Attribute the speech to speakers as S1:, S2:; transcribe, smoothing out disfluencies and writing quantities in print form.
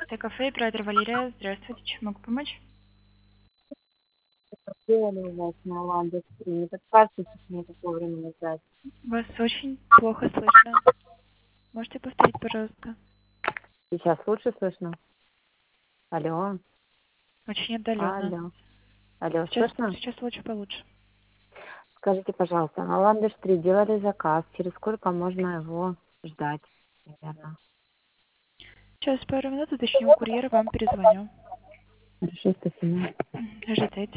S1: Латте кафе, оператор Валерия. Здравствуйте, чем могу помочь?
S2: Сделали у вас на Ландо 3. Не подскажете, мне какое время нажать?
S1: Вас очень плохо слышно. Можете повторить, пожалуйста?
S2: Сейчас лучше слышно? Алло,
S1: Очень отдаленно.
S2: алло, алло,
S1: Сейчас,
S2: слышно?
S1: сейчас лучше получше.
S2: Скажите, пожалуйста, на Ландыш 3 делали заказ. Через сколько можно его ждать, примерно?
S1: Сейчас пару минут уточню у курьера, вам перезвоню.
S2: Хорошо, спасибо.
S1: Ожидайте.